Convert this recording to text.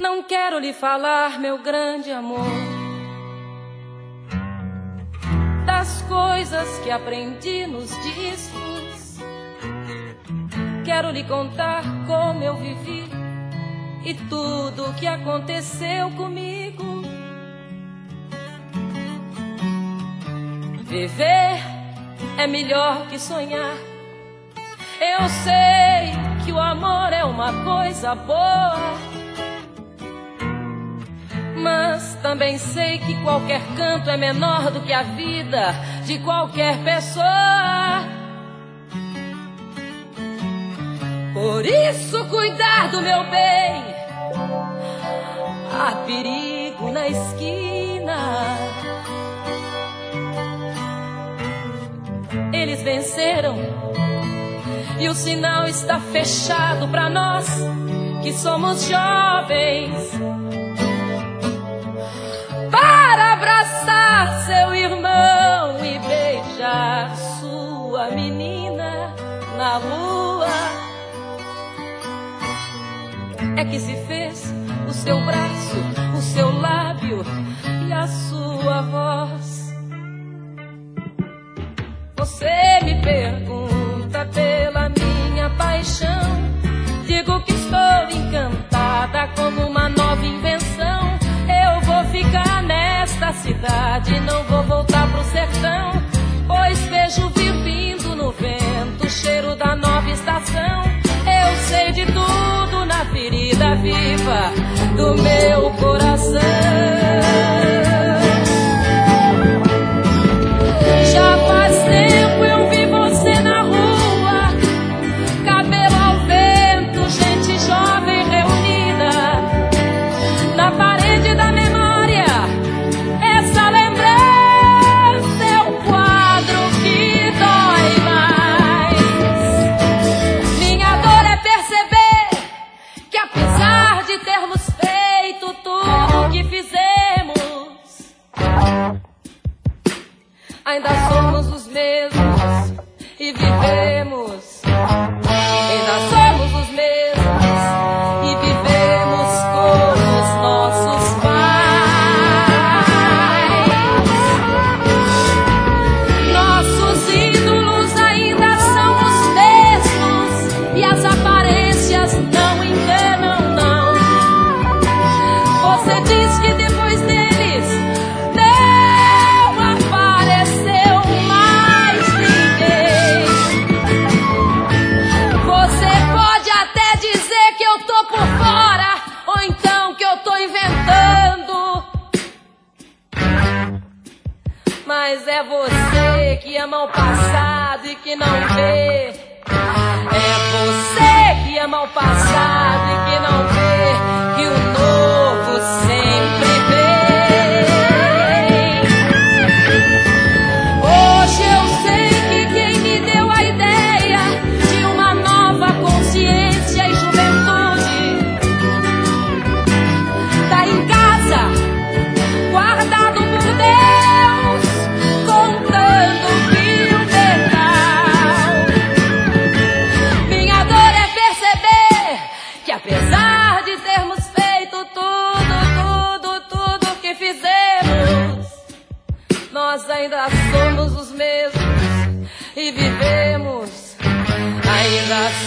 Não quero lhe falar, meu grande amor, das coisas que aprendi nos discos. Quero lhe contar como eu vivi e tudo o que aconteceu comigo. Viver é melhor que sonhar. Eu sei que o amor é uma coisa boa, mas também sei que qualquer canto é menor do que a vida de qualquer pessoa. Por isso, cuidar do meu bem. Há perigo na esquina. Eles venceram e o sinal está fechado para nós que somos jovens. Para abraçar seu irmão e beijar sua menina na rua, é que se fez o seu braço, o seu lábio e a sua voz. Você me pergunta pela minha paixão, digo que estou encantada como uma nova invenção. Eu vou ficar nesta cidade, não vou voltar pro sertão, pois vejo vir vindo no vento o cheiro da nova estação. Eu sei de tudo na ferida viva do meu coração. Já faz tempo eu vi você na rua, cabelo ao vento, gente jovem reunida na parede da memória. Essa lembrança é o quadro que dói mais. Minha dor é perceber que apesar de termos feito tudo o que fizemos, ainda somos os mesmos e vivemos. Ainda somos os mesmos e vivemos como os nossos pais. Nossos ídolos ainda são os mesmos e as aparências não enganam, não. Você diz que depois deles não apareceu mais ninguém. Você pode até dizer que eu tô por fora, ou então que eu tô inventando, mas é você que ama o passado e que não vê. É você que ama o passado e que não vê que o novo sempre vem. Hoje eu sei que quem me deu a ideia de uma nova consciência e juventude tá em casa, guardado por Deus, contando Fio Dental. Minha dor é perceber que apesar de termos feito tudo que fizemos, nós ainda somos os mesmos e vivemos. Ainda